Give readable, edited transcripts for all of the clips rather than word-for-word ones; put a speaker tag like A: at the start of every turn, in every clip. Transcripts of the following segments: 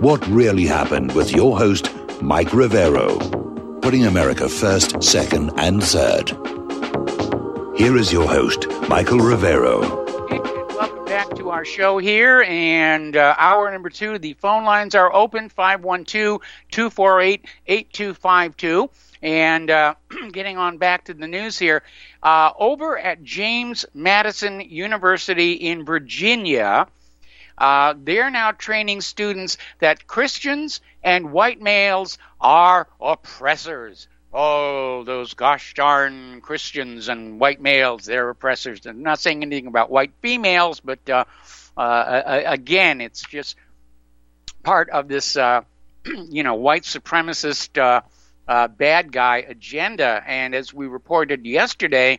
A: What Really Happened with your host, Mike Rivero. Putting America first, second, and third. Here is your host, Michael Rivero.
B: And welcome back to our show here. And hour number 2, the phone lines are open, 512-248-8252. And getting on back to the news here, over at James Madison University in Virginia, they're now training students that Christians and white males are oppressors. Oh, those gosh darn Christians and white males, they're oppressors. I'm not saying anything about white females, but again, it's just part of this, white supremacist bad guy agenda. And as we reported yesterday,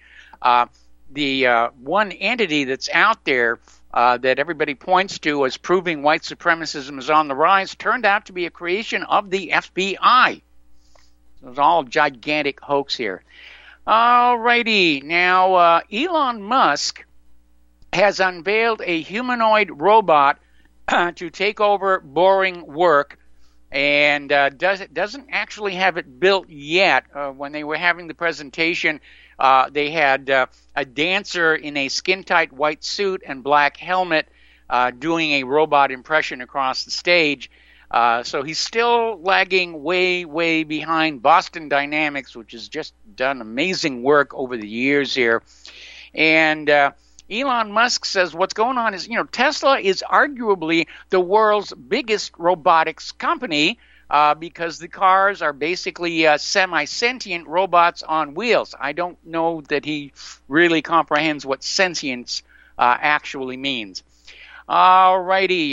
B: the one entity that's out there that everybody points to as proving white supremacism is on the rise turned out to be a creation of the FBI. So it's all a gigantic hoax here. All righty. Now, Elon Musk has unveiled a humanoid robot to take over boring work, and doesn't actually have it built yet. When they were having the presentation, they had a dancer in a skin-tight white suit and black helmet doing a robot impression across the stage. So he's still lagging way, way behind Boston Dynamics, which has just done amazing work over the years here. And Elon Musk says what's going on is, Tesla is arguably the world's biggest robotics company because the cars are basically semi-sentient robots on wheels. I don't know that he really comprehends what sentience actually means. All righty.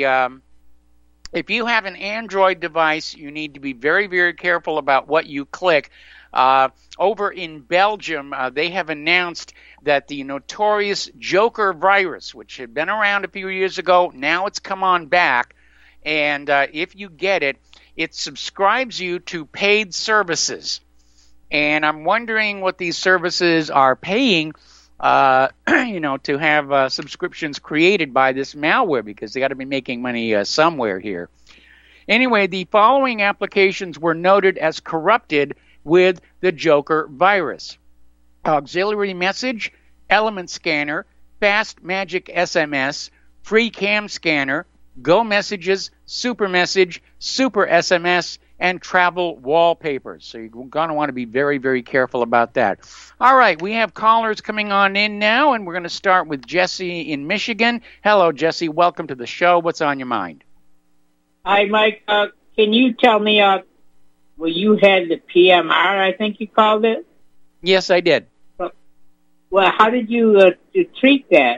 B: If you have an Android device, you need to be very, very careful about what you click. Over in Belgium, they have announced that the notorious Joker virus, which had been around a few years ago, now it's come on back. And if you get it, it subscribes you to paid services. And I'm wondering what these services are paying, to have subscriptions created by this malware, because they got to be making money somewhere here. Anyway, the following applications were noted as corrupted with the Joker virus: Auxiliary Message, Element Scanner, Fast Magic SMS, Free Cam Scanner, Go Messages, Super Message, Super SMS, and Travel Wallpapers. So you're going to want to be very, very careful about that. All right, we have callers coming on in now, and we're going to start with Jesse in Michigan. Hello, Jesse. Welcome to the show. What's on your mind?
C: Hi, Mike. Can you tell me, you had the PMR, I think you called it?
B: Yes, I did.
C: Well, how did you treat that?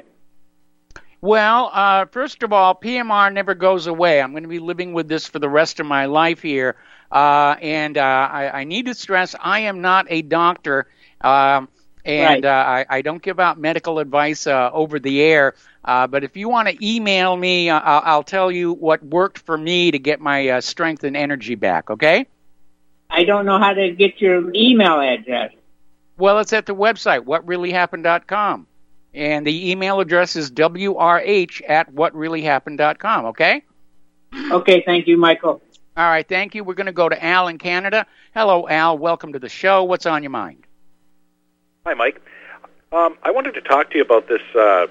B: Well, first of all, PMR never goes away. I'm going to be living with this for the rest of my life here. And I need to stress I am not a doctor, and
C: right.
B: I don't give out medical advice over the air. But if you want to email me, I'll tell you what worked for me to get my strength and energy back, okay?
C: I don't know how to get your email address.
B: Well, it's at the website, whatreallyhappened.com. And the email address is wrh@whatreallyhappened.com, okay?
C: Okay, thank you, Michael.
B: All right, thank you. We're going to go to Al in Canada. Hello, Al. Welcome to the show. What's on your mind?
D: Hi, Mike. I wanted to talk to you about this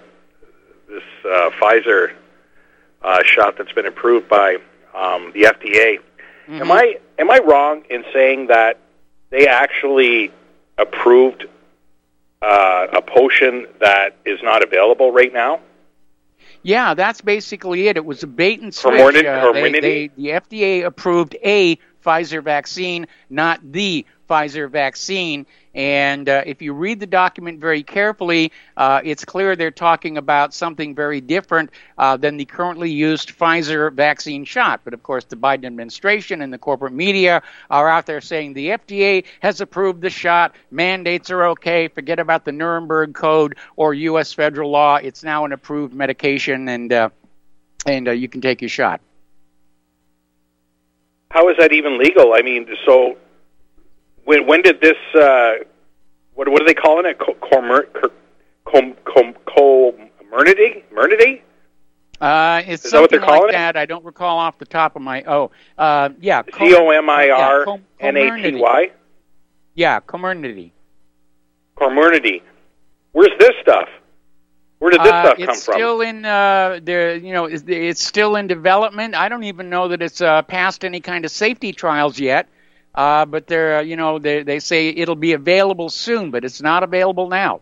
D: Pfizer shot that's been approved by the FDA.
B: Mm-hmm.
D: Am I wrong in saying that they actually approved a potion that is not available right now?
B: Yeah, that's basically it. It was a bait and switch.
D: The
B: FDA approved a Pfizer vaccine, not the Pfizer vaccine. And if you read the document very carefully, it's clear they're talking about something very different than the currently used Pfizer vaccine shot. But, of course, the Biden administration and the corporate media are out there saying the FDA has approved the shot, mandates are okay, forget about the Nuremberg Code or U.S. federal law. It's now an approved medication, and you can take your shot.
D: How is that even legal? I mean, so when did this, what are they calling it? Comirnaty?
B: It's
D: Is that what they're
B: something like
D: calling
B: that. I don't recall off the top of my. Yeah.
D: Comirnaty.
B: Yeah, Comirnaty.
D: Comirnaty. Where's this stuff? Where did this stuff come from?
B: It's still in it's still in development. I don't even know that it's passed any kind of safety trials yet. But they say it'll be available soon, but it's not available now.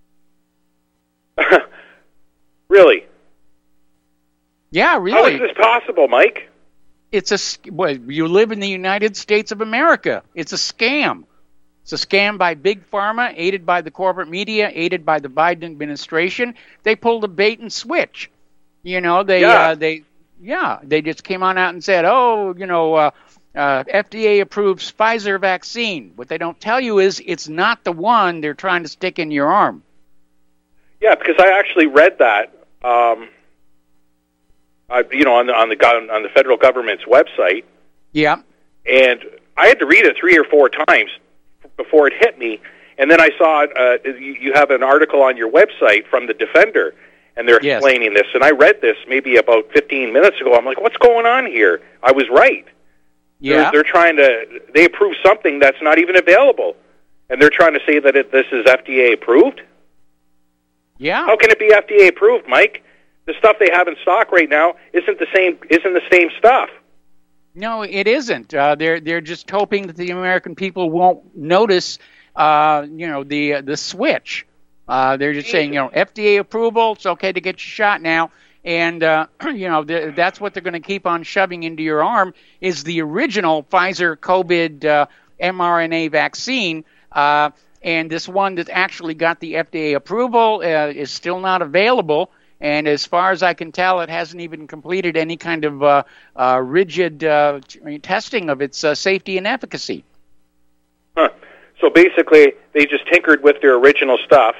D: Really?
B: Yeah, really.
D: How is this possible, Mike?
B: You live in the United States of America. It's a scam. It's a scam by Big Pharma, aided by the corporate media, aided by the Biden administration. They pulled a bait and switch. They just came on out and said, FDA approves Pfizer vaccine. What they don't tell you is it's not the one they're trying to stick in your arm.
D: Yeah, because I actually read that, on the federal government's website.
B: Yeah.
D: And I had to read it 3 or 4 times before it hit me. And then I saw you have an article on your website from the Defender, and they're explaining this. And I read this maybe about 15 minutes ago. I'm like, what's going on here? I was right.
B: Yeah.
D: They're trying to, they approve something that's not even available. And they're trying to say that this is FDA approved?
B: Yeah.
D: How can it be FDA approved, Mike? The stuff they have in stock right now isn't the same stuff.
B: No, it isn't. They're just hoping that the American people won't notice, the switch. They're just saying, FDA approval, it's okay to get your shot now. And, that's what they're going to keep on shoving into your arm is the original Pfizer COVID mRNA vaccine. And this one that actually got the FDA approval is still not available. And as far as I can tell, it hasn't even completed any kind of rigid testing of its safety and efficacy.
D: Huh. So basically, they just tinkered with their original stuff,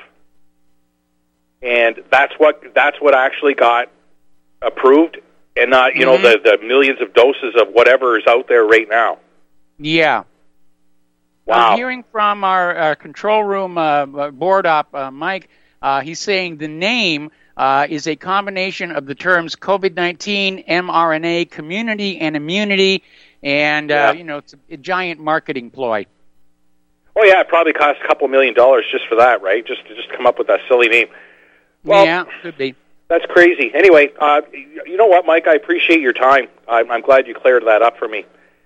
D: and that's what actually got approved, and not the millions of doses of whatever is out there right now.
B: Yeah.
D: Wow.
B: I'm hearing from our control room board op, Mike. He's saying the name is a combination of the terms COVID-19, mRNA, community, and immunity, and it's a giant marketing ploy.
D: Oh yeah, it probably cost a couple $1 million just for that, right? Just to come up with that silly name. Well,
B: yeah, could be.
D: That's crazy. Anyway, you know what, Mike? I appreciate your time. I'm glad you cleared that up for me.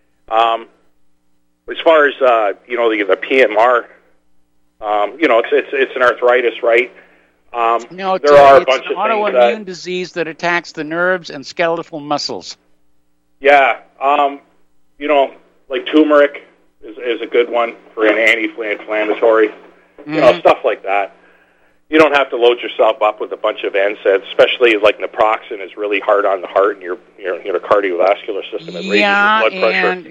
D: As far as the PMR, it's an arthritis, right?
B: No,
D: there are a
B: it's
D: bunch
B: an
D: of
B: autoimmune disease that attacks the nerves and skeletal muscles.
D: Yeah, like turmeric is a good one for an anti-inflammatory. Stuff like that. You don't have to load yourself up with a bunch of NSAIDs, especially like naproxen is really hard on the heart and your cardiovascular system. It raises your blood pressure.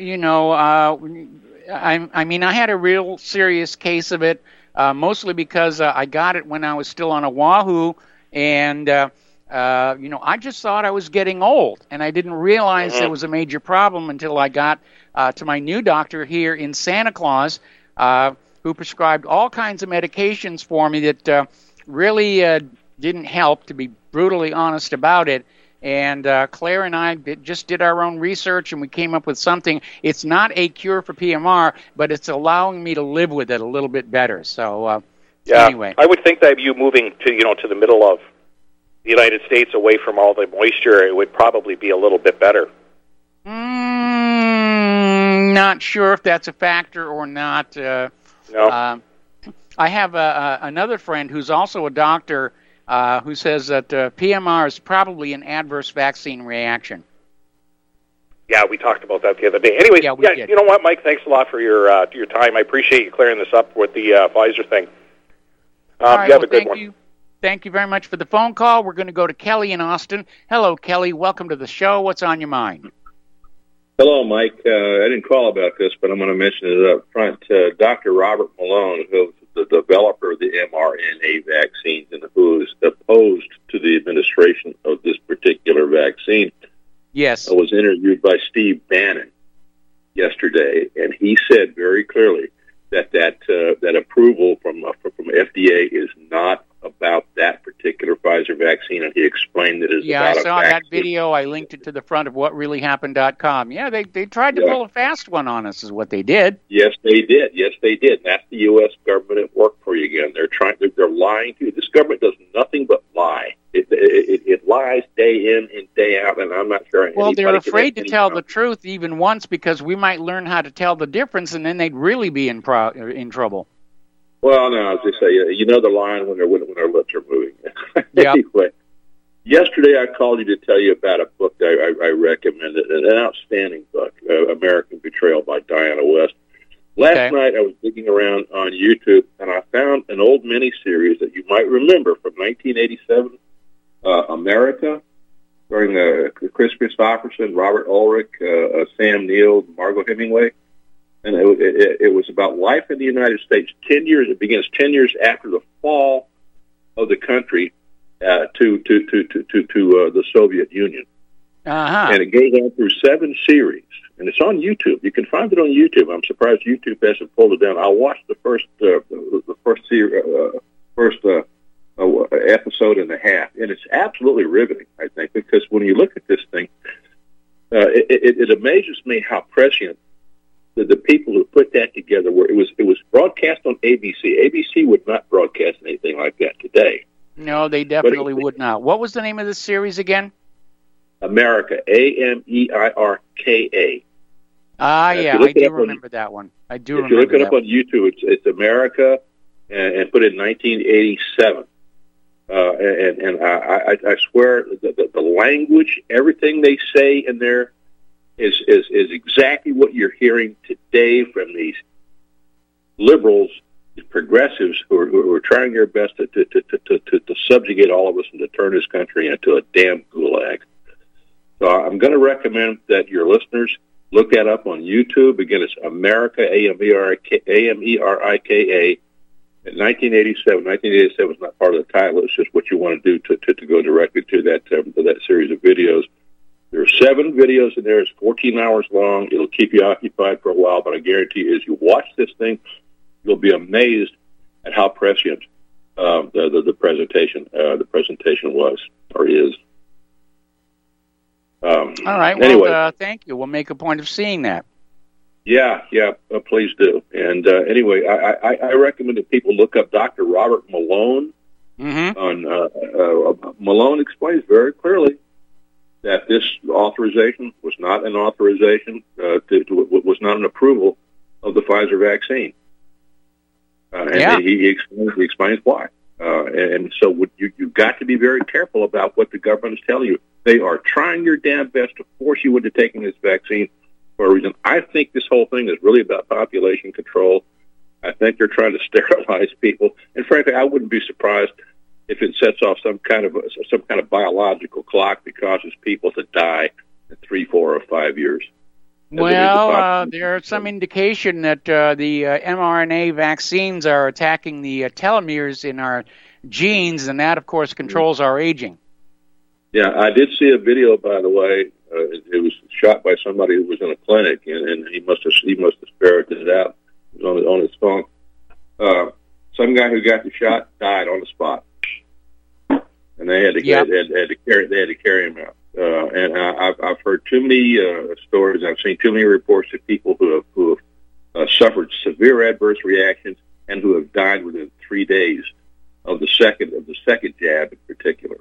B: And I had a real serious case of it, mostly because I got it when I was still on Oahu, and I just thought I was getting old, and I didn't realize there was a major problem until I got to my new doctor here in Santa Claus, who prescribed all kinds of medications for me that really didn't help, to be brutally honest about it. And Claire and I just did our own research, and we came up with something. It's not a cure for PMR, but it's allowing me to live with it a little bit better. So anyway.
D: I would think that you moving to the middle of the United States away from all the moisture, it would probably be a little bit better.
B: Not sure if that's a factor or not.
D: No.
B: I have another friend who's also a doctor who says that PMR is probably an adverse vaccine reaction.
D: Yeah, we talked about that the other day. Anyway,
B: we did.
D: You know what, Mike? Thanks a lot for your time. I appreciate you clearing this up with the Pfizer thing.
B: All right,
D: you have a good one.
B: Thank you very much for the phone call. We're going to go to Kelly in Austin. Hello, Kelly. Welcome to the show. What's on your mind?
E: Hello, Mike. I didn't call about this, but I'm going to mention it up front. Dr. Robert Malone, who's the developer of the mRNA vaccines and who is opposed to the administration of this particular vaccine,
B: yes,
E: was interviewed by Steve Bannon yesterday, and he said very clearly that approval from FDA is not about that particular Pfizer vaccine. vaccine, and he explained that it's
B: Yeah,
E: about
B: I saw
E: a
B: that
E: vaccine.
B: video. I linked it to the front of whatreallyhappened.com. Yeah, they tried to pull a fast one on us, is what they did.
E: Yes, they did. Yes, they did. And that's the U.S. government at work for you again. They're lying to you. This government does nothing but lie. It lies day in and day out, and I'm not sure.
B: Well, they're afraid to tell the truth even once because we might learn how to tell the difference, and then they'd really be in trouble.
E: Well, no, as they say, you know they're lying when their lips are moving.
B: Yep.
E: Anyway, yesterday I called you to tell you about a book I recommended, an outstanding book, American Betrayal by Diana West. Last night I was digging around on YouTube, and I found an old miniseries that you might remember from 1987, America, starring Chris Christopherson, Robert Ulrich, Sam Neill, Margot Hemingway. And it was about life in the United States. 10 years. It begins 10 years after the fall of the country to the Soviet Union. And it goes on through 7 series, and it's on YouTube. You can find it on YouTube. I'm surprised YouTube hasn't pulled it down. I watched the first episode and a half, and it's absolutely riveting. I think because when you look at this thing, it amazes me how prescient the people who put that together were. It was broadcast on ABC. ABC would not broadcast anything like that today.
B: No, they definitely would not. What was the name of the series again?
E: America, Amerika.
B: Yeah, I do remember that one. I do remember that. If you look it
E: up on YouTube, it's America, and put it in 1987. And I swear the language, everything they say in there is exactly what you're hearing today from these liberals, these progressives who are trying their best to subjugate all of us and to turn this country into a damn gulag. So I'm going to recommend that your listeners look that up on YouTube. Again, it's America, Amerika, in 1987. 1987 is not part of the title. It's just what you want to do to go directly to that series of videos. There are 7 videos in there. It's 14 hours long. It'll keep you occupied for a while, but I guarantee you, as you watch this thing, you'll be amazed at how prescient the presentation was or is.
B: All right. Well, anyway, thank you. We'll make a point of seeing that.
E: Yeah, please do. And anyway, I recommend that people look up Dr. Robert Malone. On Malone explains very clearly that this authorization was not an authorization, was not an approval of the Pfizer vaccine. And he explains why. And so you've got to be very careful about what the government is telling you. They are trying their damn best to force you into taking this vaccine for a reason. I think this whole thing is really about population control. I think they're trying to sterilize people. And frankly, I wouldn't be surprised if it sets off some kind of biological clock that causes people to die in 3, 4, or 5 years.
B: Well, there's some indication that the mRNA vaccines are attacking the telomeres in our genes, and that, of course, controls our aging.
E: Yeah, I did see a video, by the way. It was shot by somebody who was in a clinic, and he must have ferreted it out. It was on his phone. Some guy who got the shot died on the spot, and they had to carry him out. And I've heard too many stories. I've seen too many reports of people who have suffered severe adverse reactions and who have died within 3 days of the second jab in particular.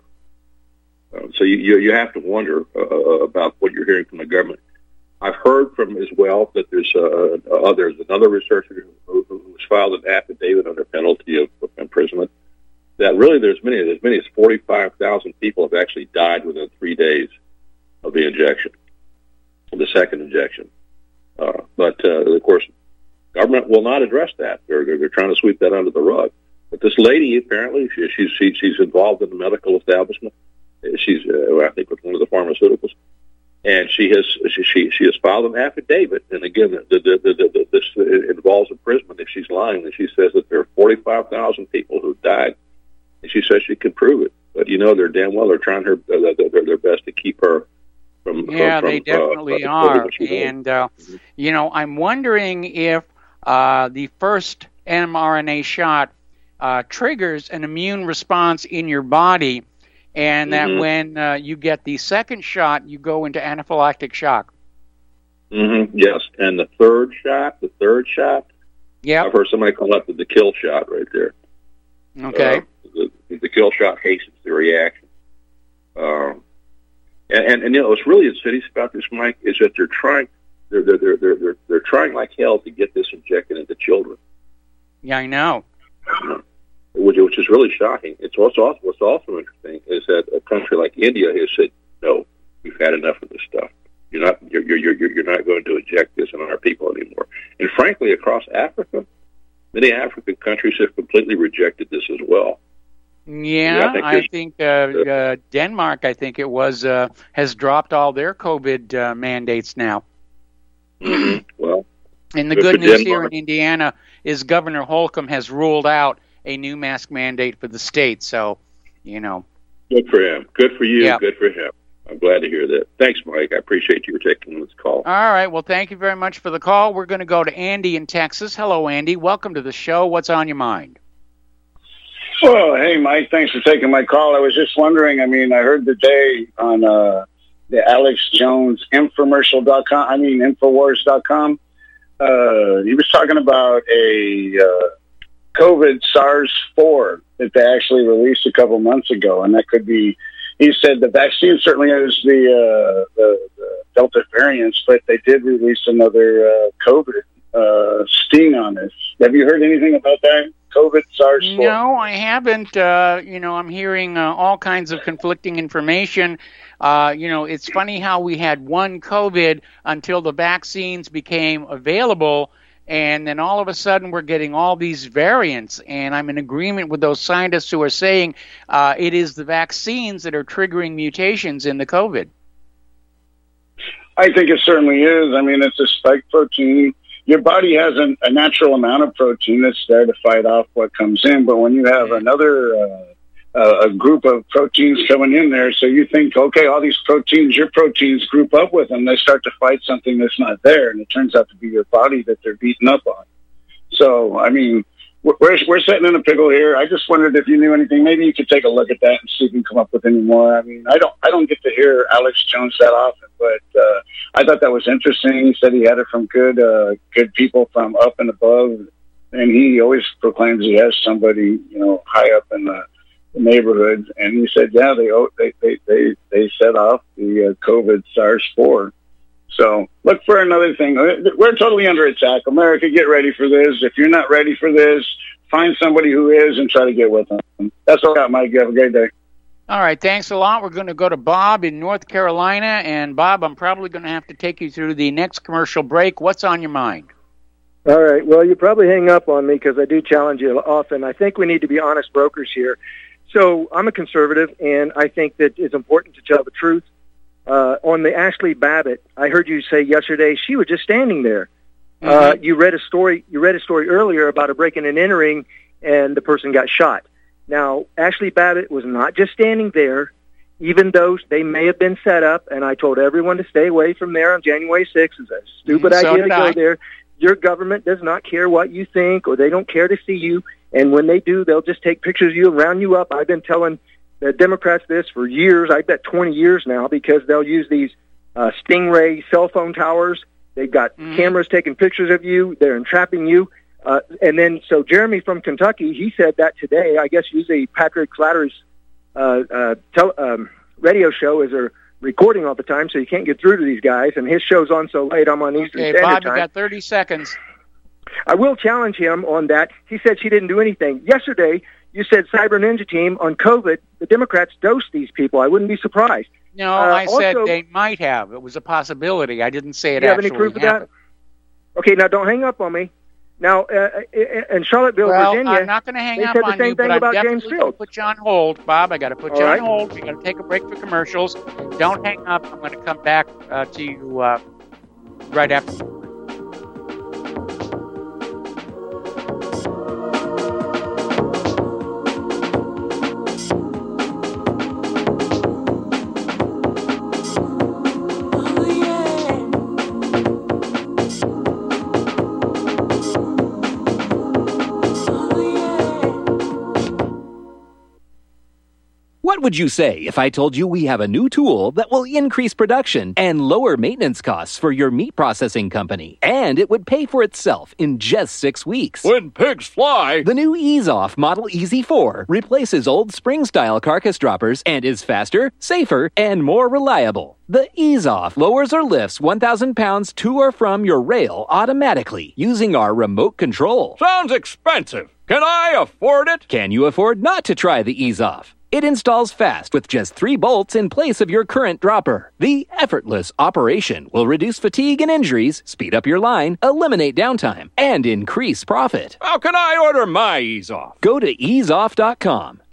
E: So you have to wonder about what you're hearing from the government. I've heard from as well that there's another researcher who's filed an affidavit under penalty of imprisonment that really there's as many as 45,000 people have actually died within 3 days of the injection, of the second injection. But of course, government will not address that. They're trying to sweep that under the rug. But this lady apparently she's involved in the medical establishment. She's I think with one of the pharmaceuticals, and she has filed an affidavit. And again, this involves imprisonment. If she's lying, then she says that there are 45,000 people who died, and she says she can prove it. But they're damn well they're trying their best to keep her from.
B: Yeah, they definitely are. And I'm wondering if the first mRNA shot triggers an immune response in your body. and that when you get the second shot, you go into anaphylactic shock.
E: Yes, and the third shot.
B: Yeah,
E: I've heard somebody call that the kill shot right there.
B: Okay.
E: The kill shot hastens the reaction. And you know what's really insidious about this, Mike, is that they're trying like hell to get this injected into children.
B: Yeah, I know.
E: Which is really shocking. What's also interesting is that a country like India has said, no, we've had enough of this stuff. You're not going to inject this in our people anymore. And frankly, across Africa, many African countries have completely rejected this as well.
B: Yeah, I think Denmark, I think it was, has dropped all their COVID mandates now.
E: Well,
B: and the good news here in Indiana is Governor Holcomb has ruled out a new mask mandate for the state. So, you know.
E: Good for him. Good for you.
B: Yep.
E: Good for him. I'm glad to hear that. Thanks, Mike. I appreciate you taking this call.
B: All right. Well, thank you very much for the call. We're going to go to Andy in Texas. Hello, Andy. Welcome to the show. What's on your mind?
F: Well, hey, Mike. Thanks for taking my call. I was just wondering, I heard today on the Alex Jones Infowars.com. He was talking about a COVID SARS-4 that they actually released a couple months ago, and that could be, he said the vaccine certainly has the Delta variants, but they did release another COVID sting on this. Have you heard anything about that? COVID SARS-4?
B: No, I haven't. I'm hearing all kinds of conflicting information. It's funny how we had one COVID until the vaccines became available, and then all of a sudden we're getting all these variants. And I'm in agreement with those scientists who are saying it is the vaccines that are triggering mutations in the COVID.
F: I think it certainly is. It's a spike protein. Your body has a natural amount of protein that's there to fight off what comes in, but when you have another a group of proteins coming in there, so you think, okay, all these proteins, your proteins group up with them, they start to fight something that's not there, and it turns out to be your body that they're beating up on. So, we're sitting in a pickle here. I just wondered if you knew anything. Maybe you could take a look at that and see if you can come up with any more. I don't get to hear Alex Jones that often, but I thought that was interesting. He said he had it from good people from up and above, and he always proclaims he has somebody, high up in the neighborhood. And he said, yeah, they set off the COVID SARS-4. So look for another thing. We're totally under attack. America, get ready for this. If you're not ready for this, find somebody who is and try to get with them. That's all I got, Mike. You have a great day.
B: All right, thanks a lot. We're going to go to Bob in North Carolina. And, Bob, I'm probably going to have to take you through the next commercial break. What's on your mind?
G: All right. Well, you probably hang up on me because I do challenge you often. I think we need to be honest brokers here. So I'm a conservative, and I think that it's important to tell the truth. On the Ashley Babbitt, I heard you say yesterday she was just standing there. Mm-hmm. You read a story earlier about a breaking and entering, and the person got shot. Now, Ashley Babbitt was not just standing there, even though they may have been set up, and I told everyone to stay away from there on January 6th. It's a stupid idea to go there. Your government does not care what you think, or they don't care to see you, and when they do, they'll just take pictures of you and round you up. I've been telling the Democrats this for years, I bet 20 years now, because they'll use these Stingray cell phone towers. They've got cameras taking pictures of you. They're entrapping you. And then, so Jeremy from Kentucky, he said that today. I guess usually Patrick Flattery's radio show is a recording all the time, so you can't get through to these guys. And his show's on so late, I'm on Eastern Standard Time.
B: Bob, you got 30 seconds.
G: I will challenge him on that. He said she didn't do anything. Yesterday, you said Cyber Ninja Team on COVID, the Democrats dosed these people. I wouldn't be surprised.
B: No, I said they might have. It was a possibility. I didn't say it actually happened. Do you have any proof of that? Okay, now don't hang up on me. Now, in Charlottesville, Virginia, I'm not going to hang up on you, but I'm definitely going to put you on hold. Bob, I got to put you on hold. We're going to take a break for commercials. Don't hang up. I'm going to come back to you right after.
H: What would you say if I told you we have a new tool that will increase production and lower maintenance costs for your meat processing company? And it would pay for itself in just 6 weeks.
I: When pigs fly!
H: The new EaseOff Model Easy 4 replaces old spring-style carcass droppers and is faster, safer, and more reliable. The EaseOff lowers or lifts 1,000 pounds to or from your rail automatically using our remote control.
I: Sounds expensive. Can I afford it?
H: Can you afford not to try the EaseOff? It installs fast with just 3 bolts in place of your current dropper. The effortless operation will reduce fatigue and injuries, speed up your line, eliminate downtime, and increase profit.
I: How can I order my EaseOff?
H: Go to easeoff.com,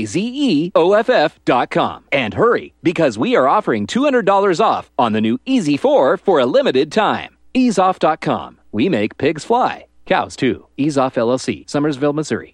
H: EAZEOFF.com, and hurry, because we are offering $200 off on the new Easy 4 for a limited time. Easeoff.com. We make pigs fly. Cows, too. EaseOff LLC, Summersville, Missouri,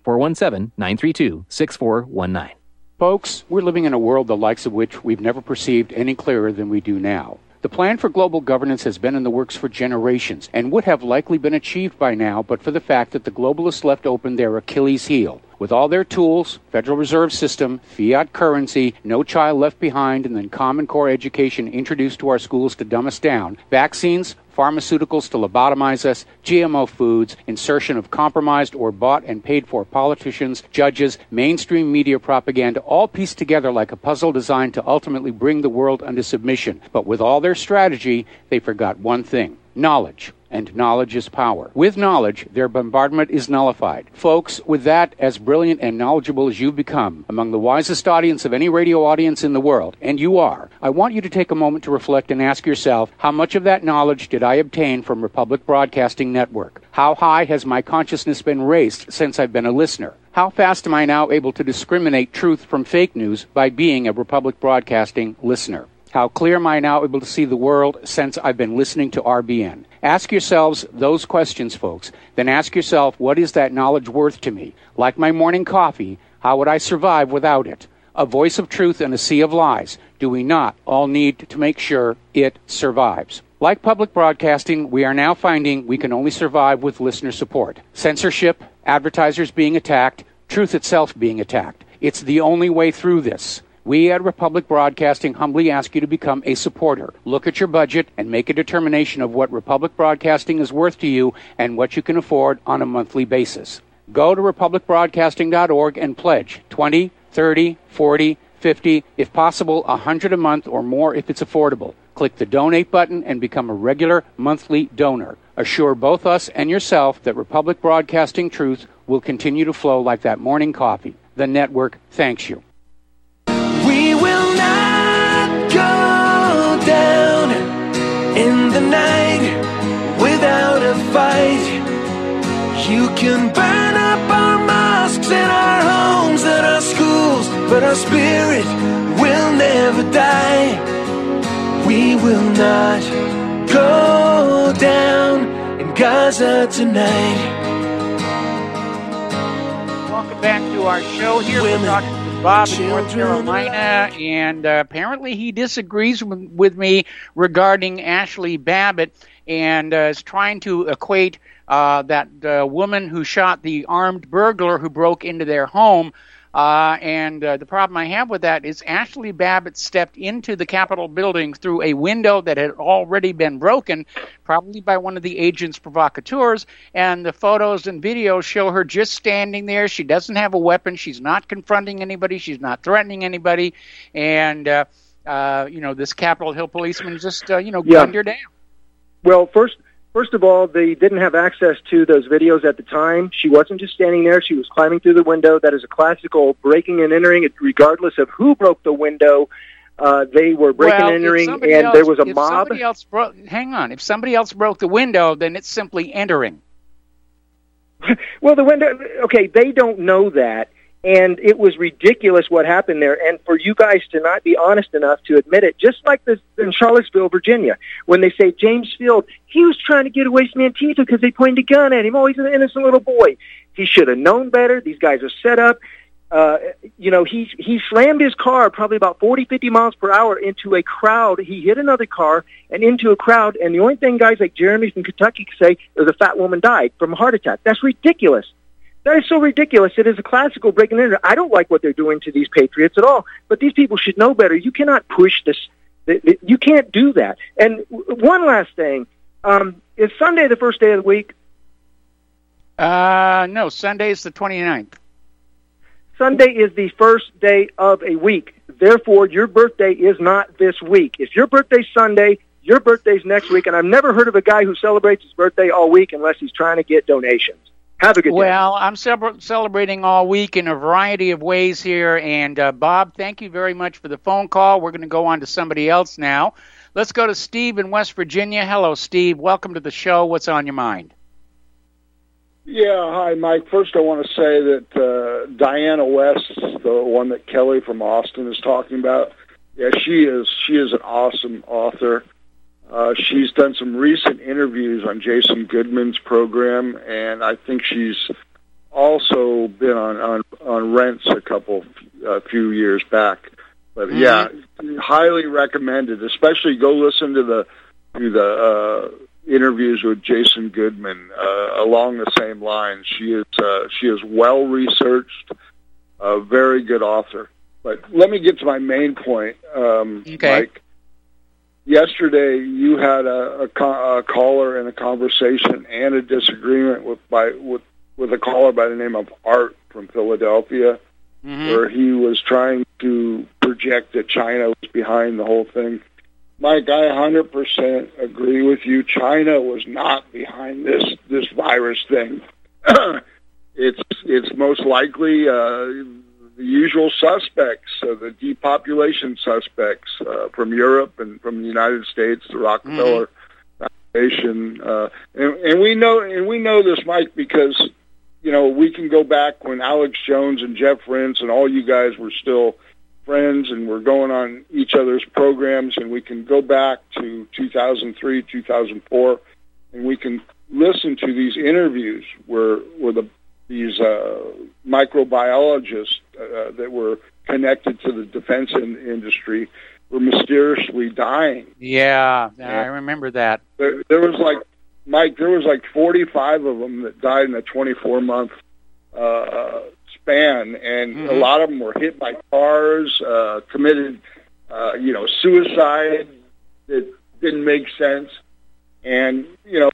H: 417-932-6419.
B: Folks, we're living in a world the likes of which we've never perceived any clearer than we do now. The plan for global governance has been in the works for generations and would have likely been achieved by now but for the fact that the globalists left open their Achilles heel. With all their tools, Federal Reserve System, fiat currency, no child left behind, and then Common Core education introduced to our schools to dumb us down, vaccines, pharmaceuticals to lobotomize us, GMO foods, insertion of compromised or bought and paid for politicians, judges, mainstream media propaganda, all pieced together like a puzzle designed to ultimately bring the world under submission. But with all their strategy, they forgot one thing: knowledge. And knowledge is power. With knowledge, their bombardment is nullified. Folks, with that, as brilliant and knowledgeable as you've become, among the wisest audience of any radio audience in the world, and you are, I want you to take a moment to reflect and ask yourself, how much of that knowledge did I obtain from Republic Broadcasting Network? How high has my consciousness been raised since I've been a listener? How fast am I now able to discriminate truth from fake news by being a Republic Broadcasting listener? How clear am I now able to see the world since I've been listening to RBN? Ask yourselves those questions, folks. Then ask yourself, what is that knowledge worth to me? Like my morning coffee, how would I survive without it? A voice of truth in a sea of lies. Do we not all need to make sure it survives? Like public broadcasting, we are now finding we can only survive with listener support. Censorship, advertisers being attacked, truth itself being attacked. It's the only way through this. We at Republic Broadcasting humbly ask you to become a supporter. Look at your budget and make a determination of what Republic Broadcasting is worth to you and what you can afford on a monthly basis. Go to republicbroadcasting.org and pledge $20, $30, $40, $50, if possible, $100 a month or more if it's affordable. Click the donate button and become a regular monthly donor. Assure both us and yourself that Republic Broadcasting truth will continue to flow like that morning coffee. The network thanks you.
J: We will not go down in the night without a fight. You can burn up our mosques and our homes and our schools, but our spirit will never die. We will not go down in Gaza tonight.
B: Welcome back to our show here. We're talking to Bob in North Carolina, and apparently he disagrees with me regarding Ashley Babbitt and is trying to equate that woman who shot the armed burglar who broke into their home. The problem I have with that is Ashley Babbitt stepped into the Capitol building through a window that had already been broken, probably by one of the agents provocateurs, and the photos and videos show her just standing there. She doesn't have a weapon. She's not confronting anybody. She's not threatening anybody. And, this Capitol Hill policeman just, gunned her down.
G: Well, First of all, they didn't have access to those videos at the time. She wasn't just standing there. She was climbing through the window. That is a classical breaking and entering, regardless of who broke the window. They were breaking and entering, and there was a mob.
B: If somebody else broke the window, then it's simply entering.
G: Well, the window, okay, they don't know that. And it was ridiculous what happened there. And for you guys to not be honest enough to admit it, just like this in Charlottesville, Virginia, when they say James Field, he was trying to get away from Antifa because they pointed a gun at him. Oh, he's an innocent little boy. He should have known better. These guys are set up. He slammed his car probably about 40, 50 miles per hour into a crowd. He hit another car and into a crowd. And the only thing guys like Jeremy from Kentucky could say is a fat woman died from a heart attack. That's ridiculous. That is so ridiculous. It is a classical breaking into. I don't like what they're doing to these patriots at all, but these people should know better. You cannot push this. You can't do that. And one last thing. Is Sunday the first day of the week?
B: No, Sunday is the 29th.
G: Sunday is the first day of a week. Therefore, your birthday is not this week. If your birthday's Sunday, your birthday's next week, and I've never heard of a guy who celebrates his birthday all week unless he's trying to get donations. Have a good day.
B: Well, I'm celebrating all week in a variety of ways here, and Bob, thank you very much for the phone call. We're going to go on to somebody else now. Let's go to Steve in West Virginia. Hello, Steve. Welcome to the show. What's on your mind?
K: Yeah, hi, Mike. First, I want to say that Diana West, the one that Kelly from Austin is talking about, yeah, she is an awesome author. She's done some recent interviews on Jason Goodman's program, and I think she's also been on Rents a few years back. But yeah, highly recommended. Especially go listen to the interviews with Jason Goodman along the same lines. She is well researched, a very good author. But let me get to my main point, Mike. Yesterday, you had a caller in a conversation and a disagreement with a caller by the name of Art from Philadelphia, where he was trying to project that China was behind the whole thing. Mike, I 100% agree with you. China was not behind this virus thing. It's most likely the usual suspects, the depopulation suspects from Europe and from the United States, the Rockefeller Foundation, and we know this, Mike, because we can go back when Alex Jones and Jeff Rense and all you guys were still friends and we're going on each other's programs, and we can go back to 2003, 2004, and we can listen to these interviews where these microbiologists that were connected to the defense industry were mysteriously dying.
B: Yeah, I remember that.
K: There was like 45 of them that died in a 24-month span, and a lot of them were hit by cars, committed, suicide that didn't make sense, and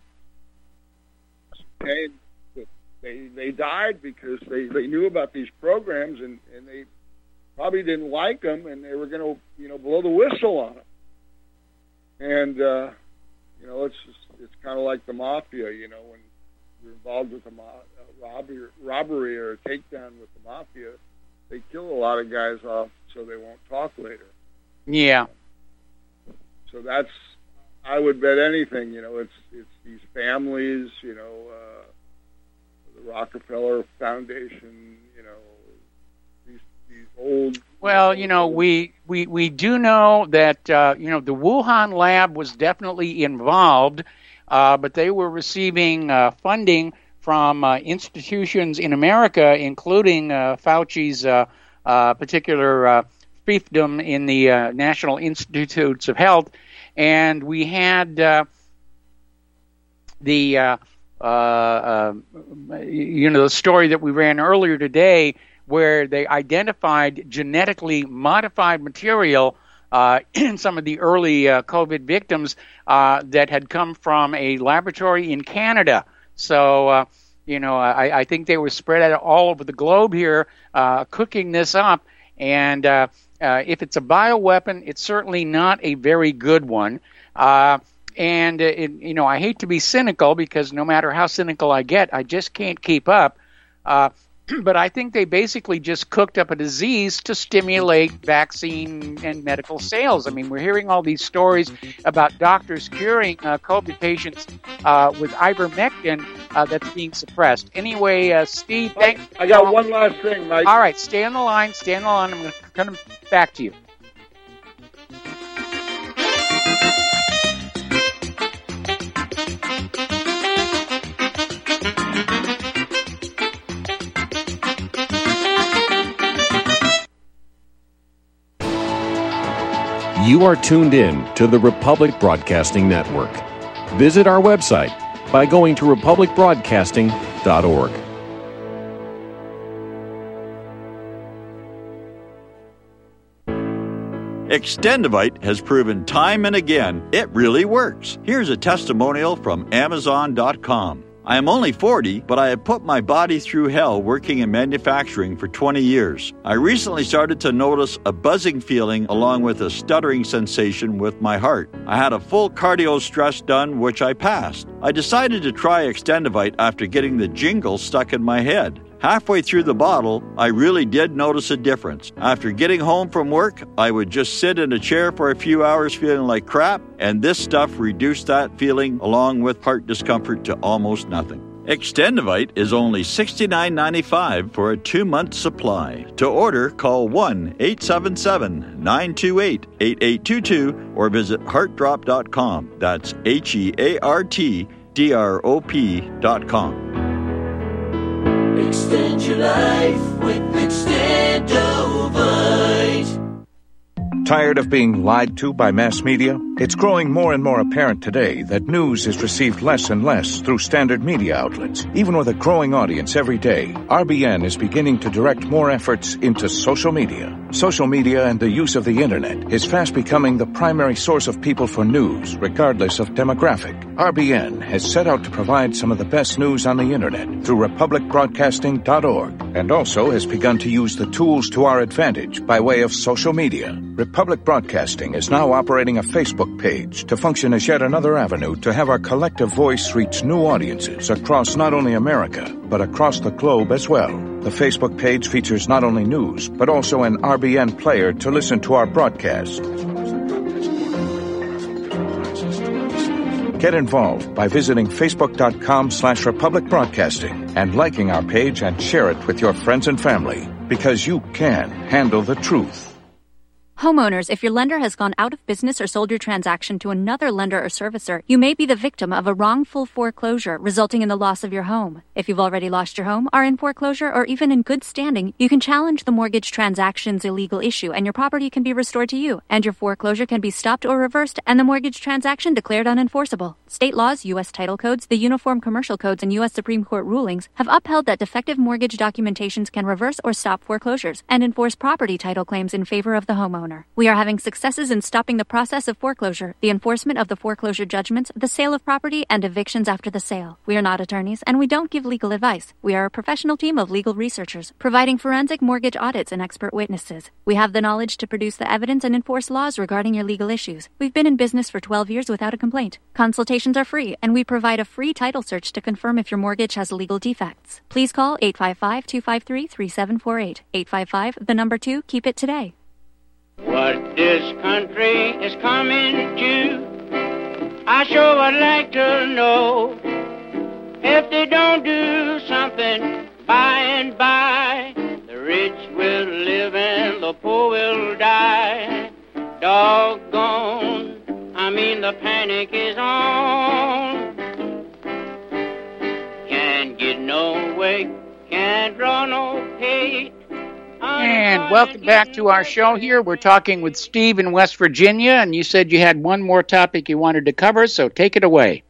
K: they died because they knew about these programs and they probably didn't like them, and they were going to blow the whistle on them. And it's kind of like the mafia, when you're involved with a robbery or a takedown with the mafia, they kill a lot of guys off so they won't talk later.
B: Yeah.
K: So that's, I would bet anything, it's these families, the Rockefeller Foundation, these old.
B: Well, we do know that the Wuhan lab was definitely involved, but they were receiving funding from institutions in America, including Fauci's particular fiefdom in the National Institutes of Health, and we had the story that we ran earlier today, where they identified genetically modified material in some of the early COVID victims that had come from a laboratory in Canada. So, I think they were spread out all over the globe here, cooking this up. And if it's a bioweapon, it's certainly not a very good one. And I hate to be cynical, because no matter how cynical I get, I just can't keep up. But I think they basically just cooked up a disease to stimulate vaccine and medical sales. I mean, we're hearing all these stories about doctors curing COVID patients with ivermectin that's being suppressed. Anyway, Steve, thanks.
K: I got one last thing, Mike.
B: All right, stay on the line. I'm going to come back to you.
L: You are tuned in to the Republic Broadcasting Network. Visit our website by going to republicbroadcasting.org.
M: Extendivite has proven time and again it really works. Here's a testimonial from Amazon.com. I am only 40, but I have put my body through hell working in manufacturing for 20 years. I recently started to notice a buzzing feeling along with a stuttering sensation with my heart. I had a full cardio stress done, which I passed. I decided to try Extendivite after getting the jingle stuck in my head. Halfway through the bottle, I really did notice a difference. After getting home from work, I would just sit in a chair for a few hours feeling like crap, and this stuff reduced that feeling along with heart discomfort to almost nothing. Extendivite is only $69.95 for a 2-month supply. To order, call 1-877-928-8822 or visit heartdrop.com. That's HEARTDROP.com.
J: Extend your life with Extendovite.
N: Tired of being lied to by mass media? It's growing more and more apparent today that news is received less and less through standard media outlets. Even with a growing audience every day, RBN is beginning to direct more efforts into social media. Social media and the use of the internet is fast becoming the primary source of people for news, regardless of demographic. RBN has set out to provide some of the best news on the internet through republicbroadcasting.org, and also has begun to use the tools to our advantage by way of social media. Republic Broadcasting is now operating a Facebook page to function as yet another avenue to have our collective voice reach new audiences across not only America, but across the globe as well. The Facebook page features not only news, but also an RBN player to listen to our broadcast. Get involved by visiting facebook.com/Republic Broadcasting and liking our page and share it with your friends and family, because you can handle the truth.
O: Homeowners, if your lender has gone out of business or sold your transaction to another lender or servicer, you may be the victim of a wrongful foreclosure, resulting in the loss of your home. If you've already lost your home, are in foreclosure, or even in good standing, you can challenge the mortgage transaction's illegal issue, and your property can be restored to you, and your foreclosure can be stopped or reversed, and the mortgage transaction declared unenforceable. State laws, U.S. title codes, the Uniform Commercial Codes, and U.S. Supreme Court rulings have upheld that defective mortgage documentations can reverse or stop foreclosures and enforce property title claims in favor of the homeowner. We are having successes in stopping the process of foreclosure, the enforcement of the foreclosure judgments, the sale of property, and evictions after the sale. We are not attorneys, and we don't give legal advice. We are a professional team of legal researchers, providing forensic mortgage audits and expert witnesses. We have the knowledge to produce the evidence and enforce laws regarding your legal issues. We've been in business for 12 years without a complaint. Consultations are free, and we provide a free title search to confirm if your mortgage has legal defects. Please call 855-253-3748. 855, 2, keep it today.
P: What this country is coming to, I sure would like to know. If they don't do something by and by, the rich will live and the poor will die. Doggone, the panic is on. Can't get no way, can't draw no pay.
B: And welcome back to our show here. We're talking with Steve in West Virginia, and you said you had one more topic you wanted to cover, so take it away.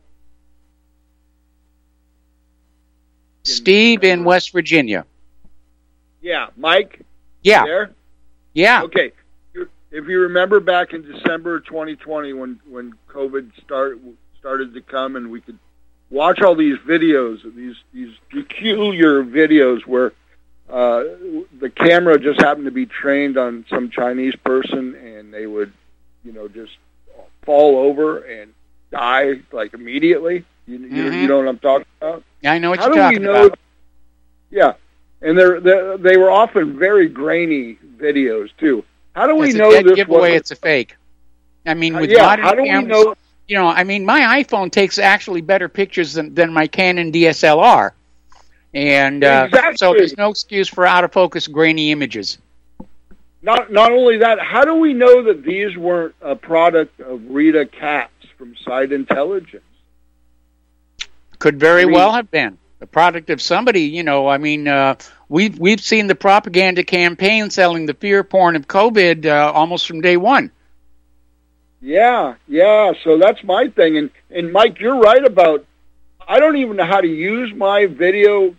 B: Steve in West Virginia.
K: Yeah, Mike?
B: Yeah.
K: There?
B: Yeah.
K: Okay. If you remember back in December 2020 when COVID started to come and we could watch all these videos, these peculiar videos where the camera just happened to be trained on some Chinese person and they would, just fall over and die like immediately. You know what I'm talking about?
B: I know what you're talking about.
K: Yeah, and they were often very grainy videos too. How do we know this
B: giveaway? It's a fake. I mean, with modern
K: how do
B: cameras,
K: we know?
B: My iPhone takes actually better pictures than my Canon DSLR. And so there's no excuse for out-of-focus, grainy images.
K: Not only that, how do we know that these weren't a product of Rita Katz from Site Intelligence?
B: Could very well have been the product of somebody. We've seen the propaganda campaign selling the fear porn of COVID almost from day one.
K: Yeah. So that's my thing. And Mike, you're right about. I don't even know how to use my video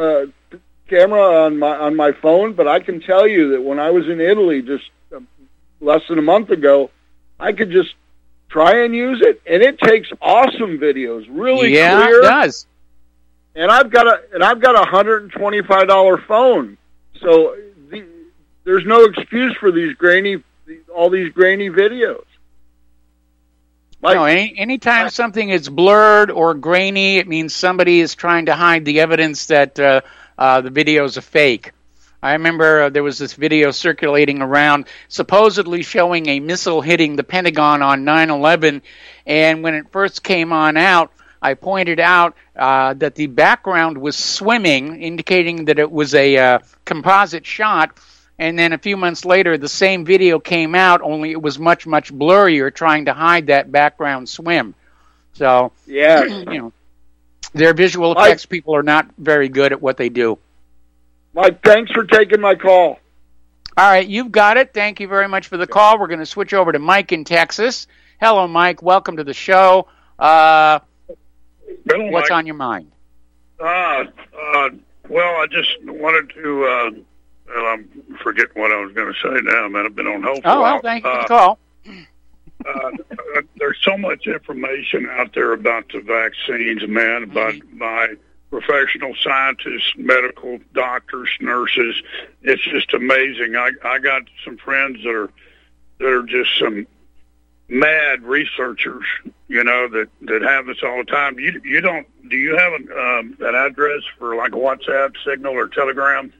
K: camera on my phone, but I can tell you that when I was in Italy just less than a month ago, I could just try and use it, and it takes awesome videos, really clear.
B: Yeah, it does.
K: And I've got a $125 phone, so there's no excuse for all these grainy videos.
B: No, anytime something is blurred or grainy, it means somebody is trying to hide the evidence that the video is a fake. I remember there was this video circulating around supposedly showing a missile hitting the Pentagon on 9/11, and when it first came out, I pointed out that the background was swimming, indicating that it was a composite shot, and then a few months later the same video came out, only it was much, much blurrier, trying to hide that background swim. So,
K: yeah,
B: their visual effects people are not very good at what they do.
K: Mike, thanks for taking my call.
B: All right, you've got it. Thank you very much for the call. We're going to switch over to Mike in Texas. Hello, Mike. Welcome to the show.
Q: Hello,
B: what's
Q: Mike.
B: on your mind?
Q: Well, I just wanted to, I'm forgetting what I was going to say now, man. I've been on hold for a while.
B: Well, thank you for the call.
Q: There's so much information out there about the vaccines, man, about by professional scientists, medical doctors, nurses. It's just amazing. I got some friends that are just some mad researchers, that have this all the time. Do you have an address for like a WhatsApp, Signal, or Telegram?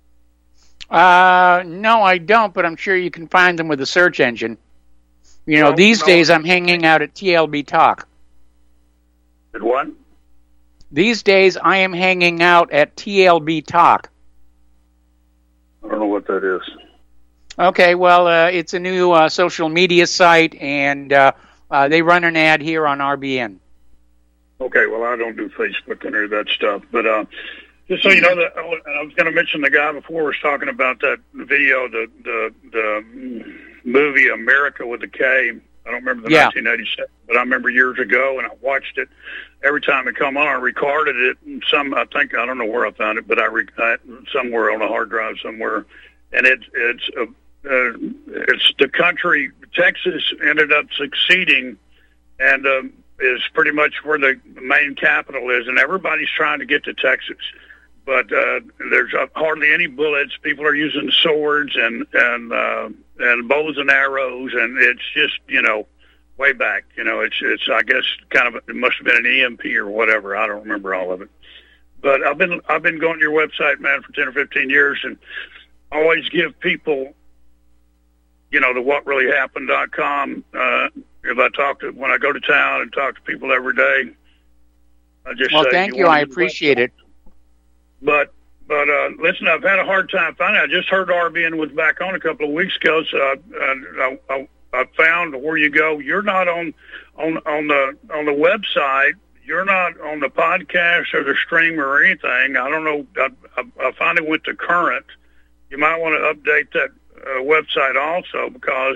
B: No, I don't, but I'm sure you can find them with a search engine. These days I'm hanging out at TLB Talk.
Q: At what?
B: These days I am hanging out at TLB Talk.
Q: I don't know what that is.
B: Okay, well, it's a new social media site, and they run an ad here on RBN.
Q: Okay, well, I don't do Facebook and any of that stuff, but just so you know, that I was going to mention the guy before was talking about that video, the movie America with a K. I don't remember the 1987, but I remember years ago, and I watched it. Every time it come on, I recorded it. I don't know where I found it, but somewhere on a hard drive somewhere, and it's the country. Texas ended up succeeding, and is pretty much where the main capital is, and everybody's trying to get to Texas. But there's hardly any bullets. People are using swords and bows and arrows, and it's just way back. It's I guess it must have been an EMP or whatever. I don't remember all of it. But I've been going to your website, man, for 10 or 15 years, and always give people the whatreallyhappened.com. When I go to town and talk to people every day, I just say,
B: thank you. I appreciate it.
Q: But listen, I've had a hard time finding. I just heard RBN was back on a couple of weeks ago, so I found where you go. You're not on the website. You're not on the podcast or the stream or anything. I don't know. I finally went to Current. You might want to update that website also, because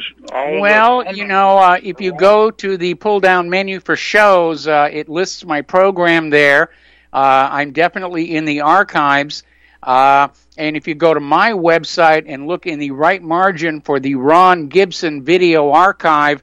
B: if you go to the pull-down menu for shows, it lists my program there. I'm definitely in the archives. And if you go to my website and look in the right margin for the Ron Gibson video archive,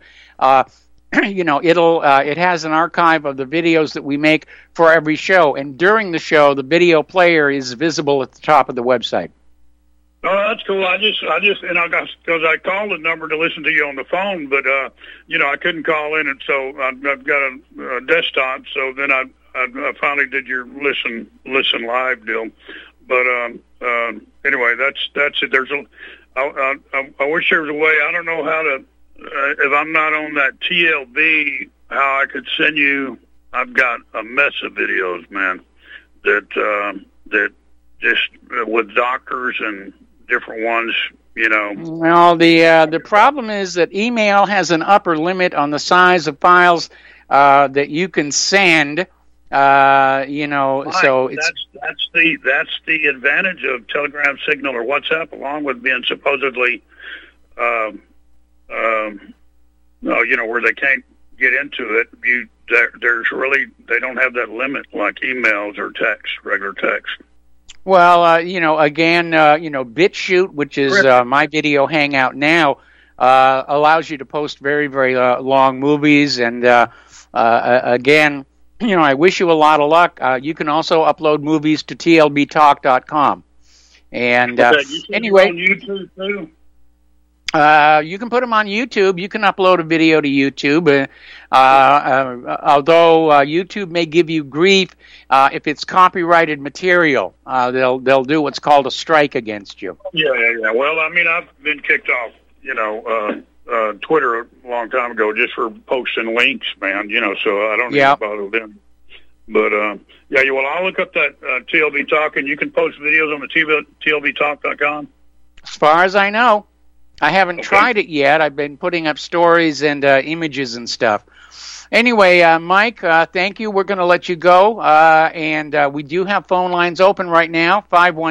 B: it has an archive of the videos that we make for every show. And during the show, the video player is visible at the top of the website.
Q: Oh, that's cool. I just, because I called the number to listen to you on the phone, but I couldn't call in, and so I've got a desktop. So then I finally did your listen live deal. But anyway, that's it. I wish there was a way. I don't know how to. If I'm not on that TLB, how I could send you. I've got a mess of videos, man. That just with doctors and different ones,
B: Well, the problem is that email has an upper limit on the size of files that you can send. So
Q: that's the advantage of Telegram, Signal, or WhatsApp, along with being supposedly, where they can't get into it. They don't have that limit like emails or text, regular text.
B: Well, BitChute, which is my video hangout now, allows you to post very, very long movies. And again, I wish you a lot of luck. You can also upload movies to tlbtalk.com. And anyway,
Q: on YouTube too?
B: You can put them on YouTube. You can upload a video to YouTube. Although YouTube may give you grief if it's copyrighted material, they'll do what's called a strike against you.
Q: Yeah. Well, I mean, I've been kicked off, Twitter a long time ago just for posting links, man. So I don't even bother them. But well, I'll look up that TLB Talk, and you can post videos on the TLBTalk.com.
B: As far as I know. I haven't tried it yet. I've been putting up stories and images and stuff. Anyway, Mike, thank you. We're going to let you go. And we do have phone lines open right now,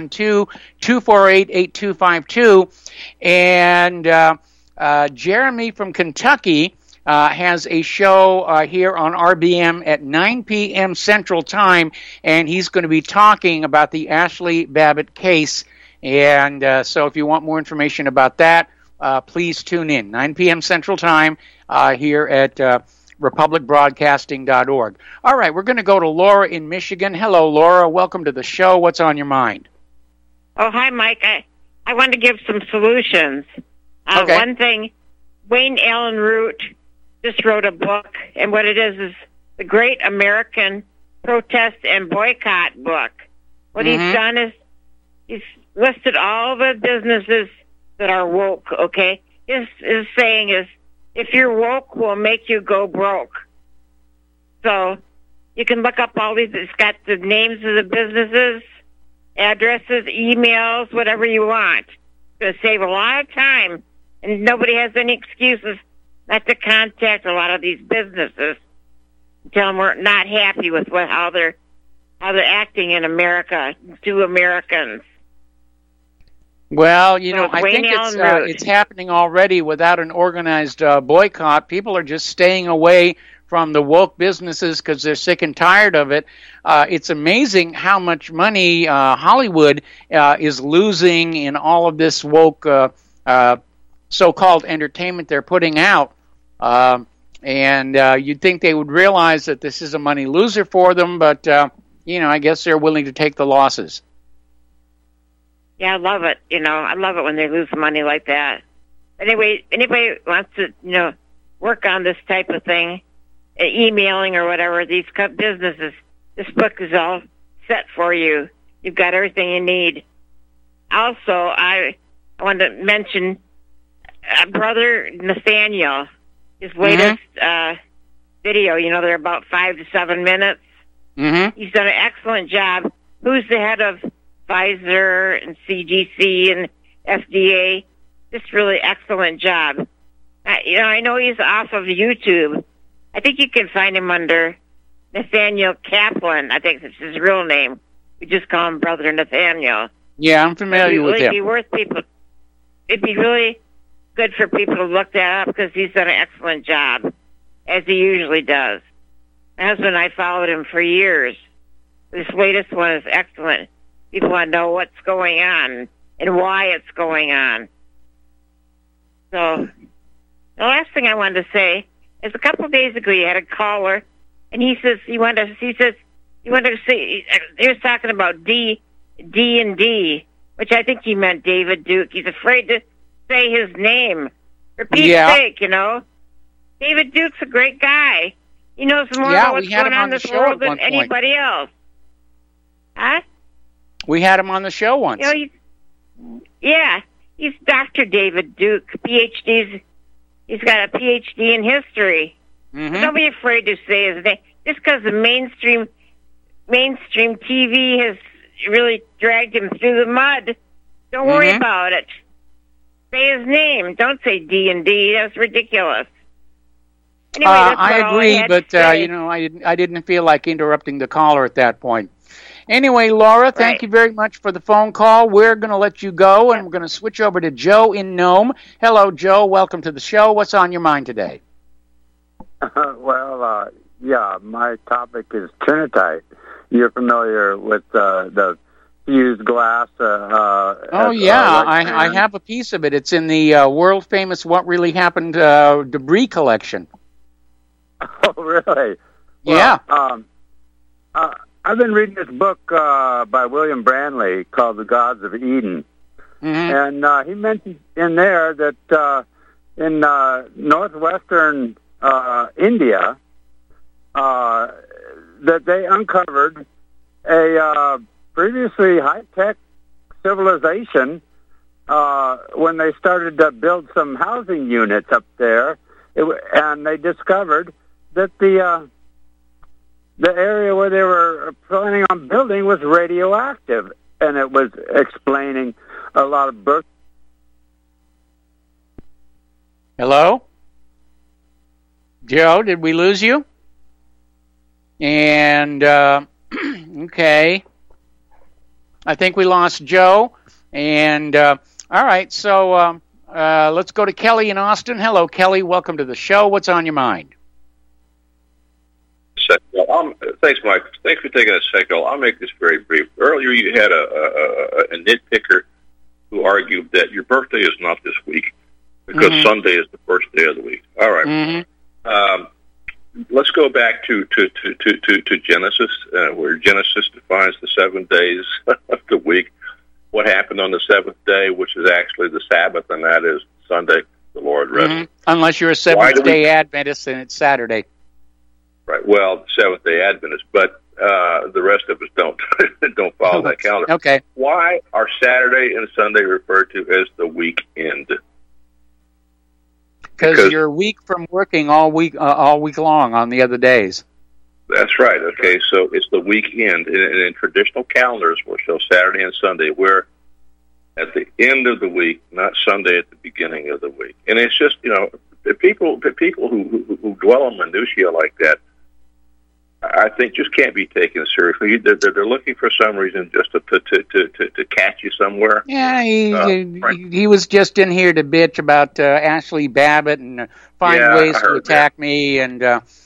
B: 512-248-8252. And Jeremy from Kentucky has a show here on RBM at 9 p.m. Central Time, and he's going to be talking about the Ashley Babbitt case. And so if you want more information about that, please tune in, 9 p.m. Central Time here at republicbroadcasting.org. All right, we're going to go to Laura in Michigan. Hello, Laura. Welcome to the show. What's on your mind?
R: Oh, hi, Mike. I want to give some solutions.
B: Okay.
R: One thing, Wayne Allen Root just wrote a book, and what it is the Great American Protest and Boycott book. What he's done is he's listed all the businesses that are woke, okay? His saying is, if you're woke, we'll make you go broke. So you can look up all these. It's got the names of the businesses, addresses, emails, whatever you want. It's going to save a lot of time, and nobody has any excuses not to contact a lot of these businesses. Tell them we're not happy with how they're acting in America to Americans.
B: Well, I think it's happening already without an organized boycott. People are just staying away from the woke businesses because they're sick and tired of it. It's amazing how much money Hollywood is losing in all of this woke so-called entertainment they're putting out. And you'd think they would realize that this is a money loser for them, but, I guess they're willing to take the losses.
R: Yeah, I love it. I love it when they lose money like that. Anyway, anybody wants to, work on this type of thing, emailing or whatever, these businesses, this book is all set for you. You've got everything you need. Also, I want to mention Brother Nathaniel, his latest video. They're about 5 to 7 minutes. He's done an excellent job. Who's the head of Pfizer and CGC and FDA? Just really excellent job. I know he's off of YouTube. I think you can find him under Nathaniel Kaplan. I think that's his real name. We just call him Brother Nathaniel.
B: Yeah, I'm familiar with him.
R: It'd be really good for people to look that up because he's done an excellent job, as he usually does. My husband and I followed him for years. This latest one is excellent. People want to know what's going on and why it's going on. So, the last thing I wanted to say is a couple of days ago you had a caller, and he was talking about D&D, which I think he meant David Duke. He's afraid to say his name. For Pete's sake, David Duke's a great guy. He knows more about what's going on in this world than anybody else. Huh?
B: We had him on the show once.
R: He's Dr. David Duke, PhDs. He's got a PhD in history. Don't be afraid to say his name. Just because the mainstream TV has really dragged him through the mud, don't worry about it. Say his name. Don't say D&D. That's ridiculous. Anyway,
B: I agree, but I didn't feel like interrupting the caller at that point. Anyway, Laura, thank you very much for the phone call. We're going to let you go, and we're going to switch over to Joe in Nome. Hello, Joe. Welcome to the show. What's on your mind today?
S: My topic is Trinitite. You're familiar with the fused glass.
B: I have a piece of it. It's in the world famous "What Really Happened" debris collection.
S: Oh, really?
B: Yeah.
S: Well, I've been reading this book by William Branley called "The Gods of Eden," and he mentioned in there that in northwestern India that they uncovered a previously high-tech civilization when they started to build some housing units up there, and they discovered that the area where they were planning on building was radioactive, and it was explaining a lot of birth.
B: Hello? Joe, did we lose you? And, okay. I think we lost Joe. And, all right, so let's go to Kelly in Austin. Hello, Kelly. Welcome to the show. What's on your mind?
E: Thanks, Mike. Thanks for taking a second. I'll make this very brief. Earlier, you had a nitpicker who argued that your birthday is not this week because Sunday is the first day of the week. All right. Let's go back to Genesis, where Genesis defines the 7 days of the week. What happened on the seventh day, which is actually the Sabbath, and that is Sunday, the Lord rested.
B: Unless you're a Seventh-day Adventist and it's Saturday.
E: Right. Well, Seventh-day Adventist, but the rest of us don't follow that calendar.
B: Okay.
E: Why are Saturday and Sunday referred to as the weekend?
B: Because you're weak from working all week long on the other days.
E: That's right. Okay, so it's the weekend. In traditional calendars, we'll show Saturday and Sunday. We're at the end of the week, not Sunday at the beginning of the week. And it's just, the people who dwell on minutiae like that, I think just can't be taken seriously. They're looking for some reason just to catch you somewhere.
B: Yeah, he was just in here to bitch about Ashley Babbitt and find ways to attack me, and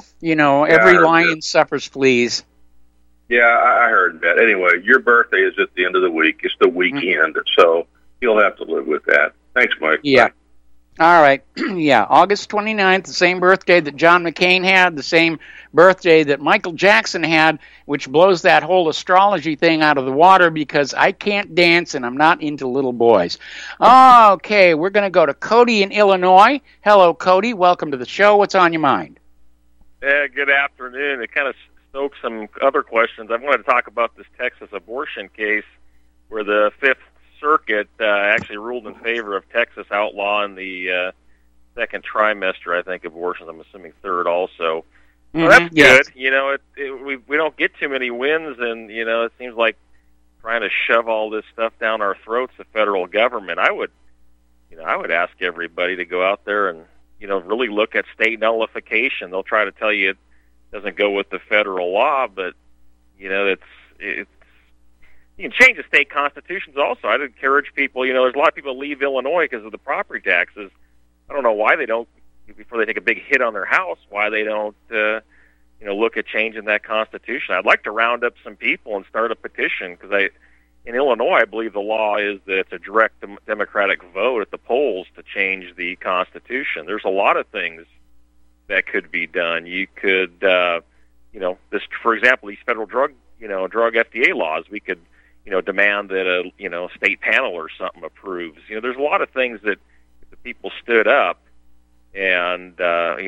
B: every lion suffers fleas.
E: Yeah, I heard that. Anyway, your birthday is at the end of the week. It's the weekend, so you'll have to live with that. Thanks, Mike.
B: Yeah. Bye. All right. Yeah, August 29th, the same birthday that John McCain had, the same birthday that Michael Jackson had, which blows that whole astrology thing out of the water because I can't dance and I'm not into little boys. Okay, we're going to go to Cody in Illinois. Hello, Cody. Welcome to the show. What's on your mind?
T: Good afternoon. It kind of stoked some other questions. I wanted to talk about this Texas abortion case where the Fifth Circuit actually ruled in favor of Texas outlawing the second trimester, I think, abortions. I'm assuming third also. Well, that's good. We don't get too many wins, and it seems like trying to shove all this stuff down our throats, the federal government. I would ask everybody to go out there and really look at state nullification. They'll try to tell you it doesn't go with the federal law, but it's you can change the state constitutions also. I'd encourage people, there's a lot of people leave Illinois because of the property taxes. I don't know why they don't, before they take a big hit on their house, why they don't, look at changing that constitution. I'd like to round up some people and start a petition because in Illinois, I believe the law is that it's a direct democratic vote at the polls to change the constitution. There's a lot of things that could be done. You could, this, for example, these federal drug FDA laws, we could, demand that a state panel or something approves. There's a lot of things that if the people stood up and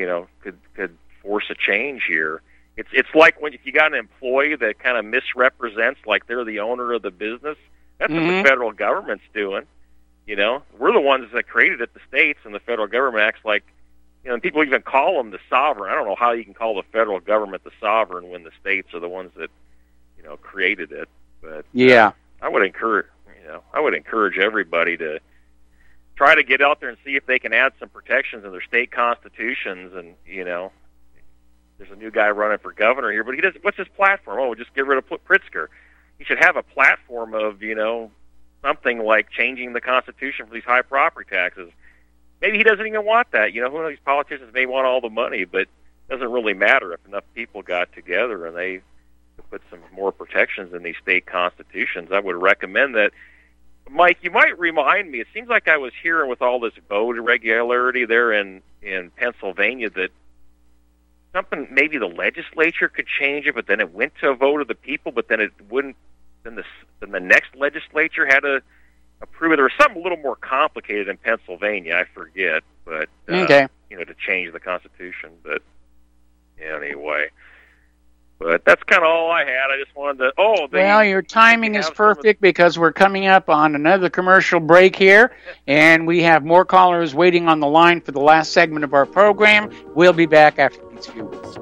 T: could force a change here. It's like if you got an employee that kind of misrepresents like they're the owner of the business. That's what the federal government's doing. We're the ones that created it, the states, and the federal government acts like, and people even call them the sovereign. I don't know how you can call the federal government the sovereign when the states are the ones that created it. But I would encourage everybody to try to get out there and see if they can add some protections in their state constitutions. And there's a new guy running for governor here, but he doesn't. What's his platform? Oh, just get rid of Pritzker. He should have a platform of something like changing the constitution for these high property taxes. Maybe he doesn't even want that. Who knows? These politicians may want all the money, but it doesn't really matter if enough people got together and they to put some more protections in these state constitutions. I would recommend that. Mike, you might remind me, it seems like I was hearing with all this vote irregularity there in Pennsylvania that something, maybe the legislature could change it, but then it went to a vote of the people, but then it wouldn't, then the next legislature had to approve it. There was something a little more complicated in Pennsylvania, I forget, but,
B: okay.
T: To change the Constitution, but anyway. But that's kind of all I had. I just wanted to...
B: well, your timing is perfect because we're coming up on another commercial break here, and we have more callers waiting on the line for the last segment of our program. We'll be back after these few words.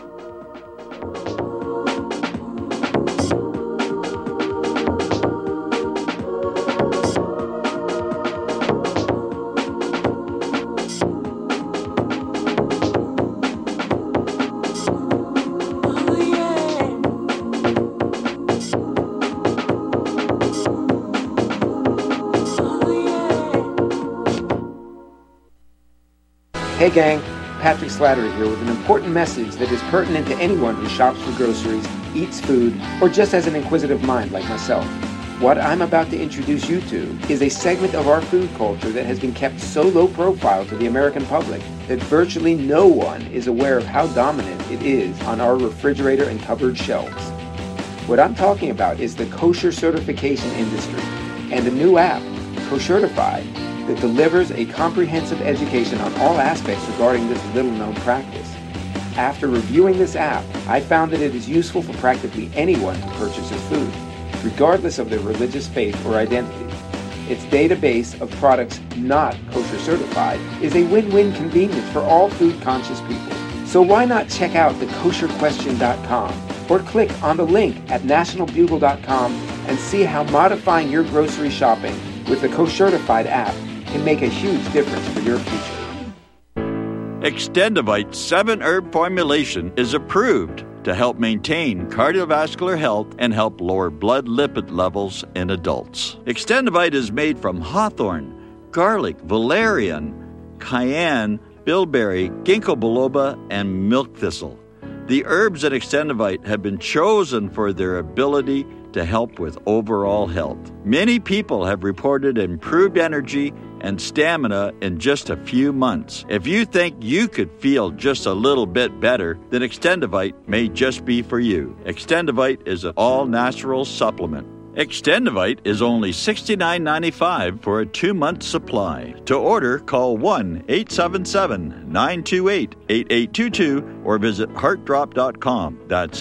U: Hey gang, Patrick Slattery here with an important message that is pertinent to anyone who shops for groceries, eats food, or just has an inquisitive mind like myself. What I'm about to introduce you to is a segment of our food culture that has been kept so low profile to the American public that virtually no one is aware of how dominant it is on our refrigerator and cupboard shelves. What I'm talking about is the kosher certification industry and a new app, Koshertified, that delivers a comprehensive education on all aspects regarding this little-known practice. After reviewing this app, I found that it is useful for practically anyone who purchases food, regardless of their religious faith or identity. Its database of products not kosher certified is a win-win convenience for all food-conscious people. So why not check out the kosherquestion.com or click on the link at nationalbugle.com and see how modifying your grocery shopping with the Koshertified app can make a huge difference for your future.
M: Extendivite 7-herb formulation is approved to help maintain cardiovascular health and help lower blood lipid levels in adults. Extendivite is made from hawthorn, garlic, valerian, cayenne, bilberry, ginkgo biloba, and milk thistle. The herbs in Extendivite have been chosen for their ability to help with overall health. Many people have reported improved energy and stamina in just a few months. If you think you could feel just a little bit better, then Extendivite may just be for you. Extendivite is an all-natural supplement. Extendivite is only $69.95 for a 2-month supply. To order, call 1-877-928-8822 or visit heartdrop.com. That's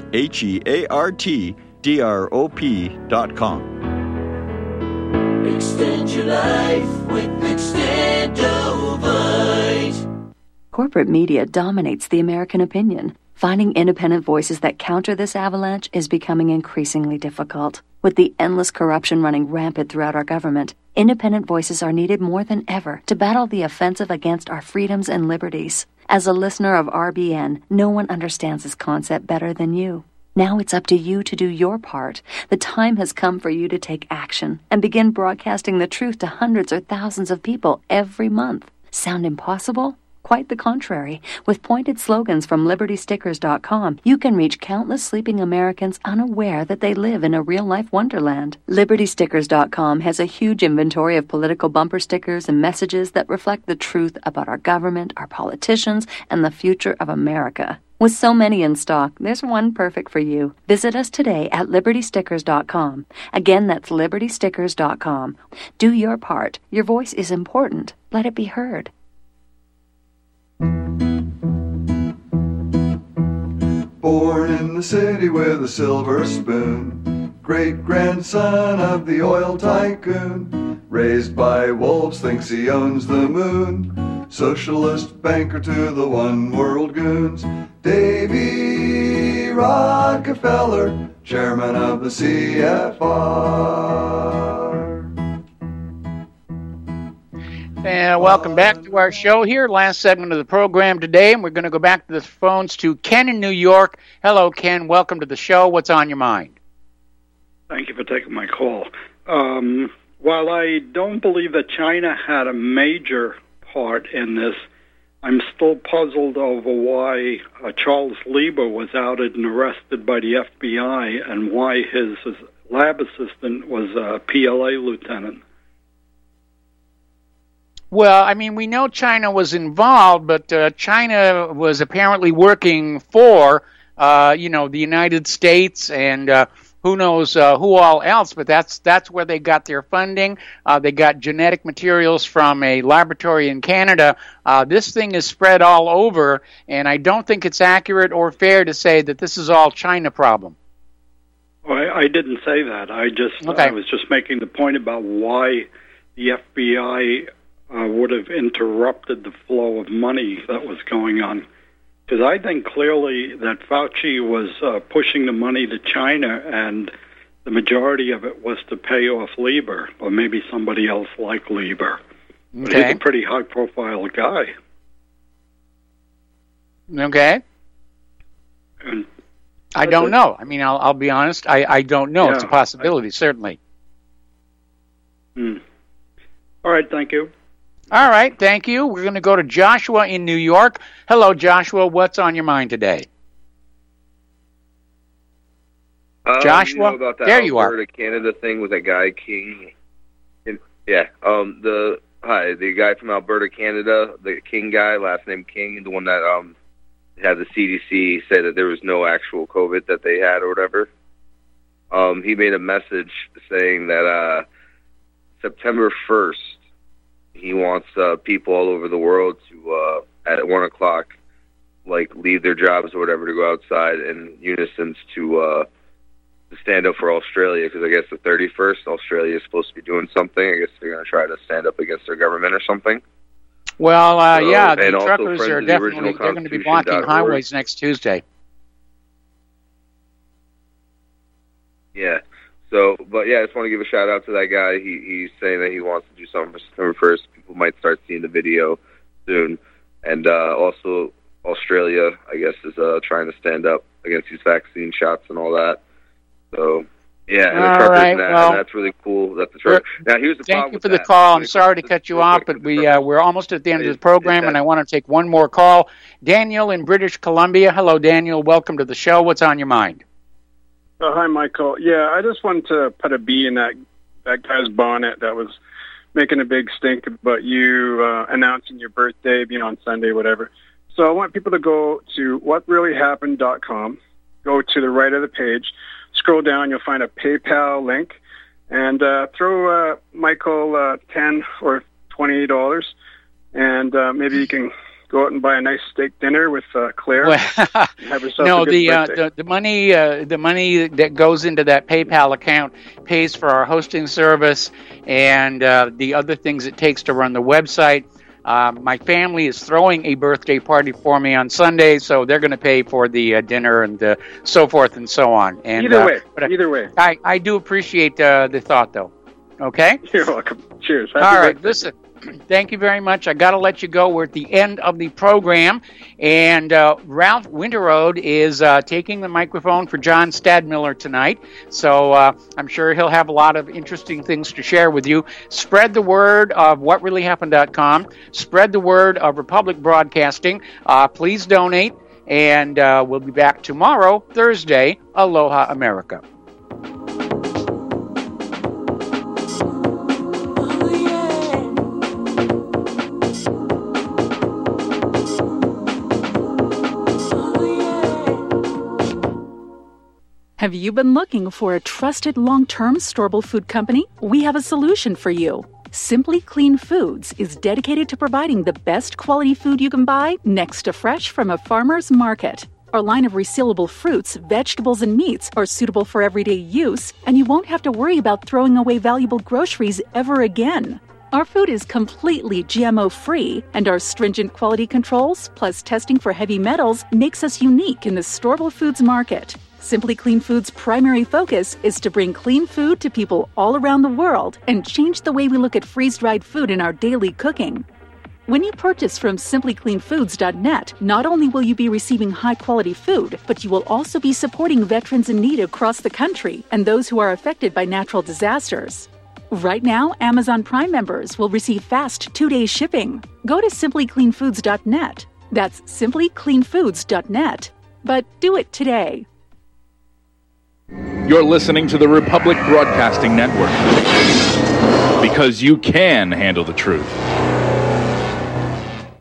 M: HEARTDROP.com.
J: Extend your life with Extendovite.
V: Corporate media dominates the American opinion. Finding independent voices that counter this avalanche is becoming increasingly difficult. With the endless corruption running rampant throughout our government, independent voices are needed more than ever to battle the offensive against our freedoms and liberties. As a listener of RBN, no one understands this concept better than you. Now it's up to you to do your part. The time has come for you to take action and begin broadcasting the truth to hundreds or thousands of people every month. Sound impossible? Quite the contrary. With pointed slogans from LibertyStickers.com, you can reach countless sleeping Americans unaware that they live in a real-life wonderland. LibertyStickers.com has a huge inventory of political bumper stickers and messages that reflect the truth about our government, our politicians, and the future of America. With so many in stock, there's one perfect for you. Visit us today at LibertyStickers.com. Again, that's LibertyStickers.com. Do your part. Your voice is important. Let it be heard.
W: Born in the city with a silver spoon, great-grandson of the oil tycoon, raised by wolves, thinks he owns the moon, socialist banker to the one-world goons, Davy Rockefeller, chairman of the CFR.
B: And welcome back to our show here, last segment of the program today, and we're going to go back to the phones to Ken in New York. Hello, Ken. Welcome to the show. What's on your mind?
X: Thank you for taking my call. While I don't believe that China had a major part in this, I'm still puzzled over why Charles Lieber was outed and arrested by the FBI and why his lab assistant was a PLA lieutenant.
B: Well, I mean, we know China was involved, but China was apparently working for, the United States and who knows who all else. But that's where they got their funding. They got genetic materials from a laboratory in Canada. This thing is spread all over, and I don't think it's accurate or fair to say that this is all China problem.
X: I didn't say that. I was just making the point about why the FBI would have interrupted the flow of money that was going on. Because I think clearly that Fauci was pushing the money to China, and the majority of it was to pay off Lieber, or maybe somebody else like Lieber. But he's a pretty high-profile guy.
B: Okay.
X: And
B: I don't know. I mean, I'll be honest. I don't know.
X: Yeah,
B: it's a possibility, certainly.
X: All right, thank you.
B: All right, thank you. We're going to go to Joshua in New York. Hello, Joshua. What's on your mind today? Joshua,
A: about that
B: there you are.
A: Alberta, Canada thing with that guy King. The guy from Alberta, Canada, the King guy, last name King, the one that had the CDC say that there was no actual COVID that they had or whatever. He made a message saying that September 1st, he wants people all over the world to, at 1 o'clock, leave their jobs or whatever to go outside in unison to stand up for Australia, because I guess the 31st, Australia is supposed to be doing something. I guess they're going to try to stand up against their government or something.
B: Well, the
A: and
B: truckers are definitely, they're going to be blocking highways next Tuesday.
A: Yeah. So, but yeah, I just want to give a shout out to that guy. He's saying that he wants to do something for September 1st. People might start seeing the video soon. And also, Australia, I guess, is trying to stand up against these vaccine shots and all that. So, yeah, and the truckers and that's really cool. That the truck. Now, here's the problem.
B: Thank you for the call. I'm sorry to cut you off, but we're almost at the end of the program, and I want to take one more call. Daniel in British Columbia. Hello, Daniel. Welcome to the show. What's on your mind?
C: Hi, Michael. Yeah, I just wanted to put a bee in that guy's bonnet that was making a big stink about you announcing your birthday, being on Sunday, whatever. So I want people to go to whatreallyhappened.com, go to the right of the page, scroll down, you'll find a PayPal link, and throw Michael $10 or $20, and maybe you can go out and buy a nice steak dinner with Claire.
B: Well,
C: have yourself
B: no,
C: a good birthday.
B: the money that goes into that PayPal account pays for our hosting service and the other things it takes to run the website. My family is throwing a birthday party for me on Sunday, so they're going to pay for the dinner and so forth and so on. And
C: Either way.
B: I do appreciate the thought, though. Okay?
C: You're welcome. Cheers.
B: All right, listen. Thank you very much. I got to let you go. We're at the end of the program, and Ralph Winterrode is taking the microphone for John Stadmiller tonight. So I'm sure he'll have a lot of interesting things to share with you. Spread the word of whatreallyhappened.com. Spread the word of Republic Broadcasting. Please donate, and we'll be back tomorrow, Thursday. Aloha, America.
D: Have you been looking for a trusted long-term storable food company? We have a solution for you. Simply Clean Foods is dedicated to providing the best quality food you can buy next to fresh from a farmer's market. Our line of resealable fruits, vegetables, and meats are suitable for everyday use, and you won't have to worry about throwing away valuable groceries ever again. Our food is completely GMO-free, and our stringent quality controls, plus testing for heavy metals, makes us unique in the storable foods market. Simply Clean Foods' primary focus is to bring clean food to people all around the world and change the way we look at freeze-dried food in our daily cooking. When you purchase from simplycleanfoods.net, not only will you be receiving high-quality food, but you will also be supporting veterans in need across the country and those who are affected by natural disasters. Right now, Amazon Prime members will receive fast 2-day shipping. Go to simplycleanfoods.net. That's simplycleanfoods.net. But do it today.
F: You're listening to the Republic Broadcasting Network. Because you can handle the truth.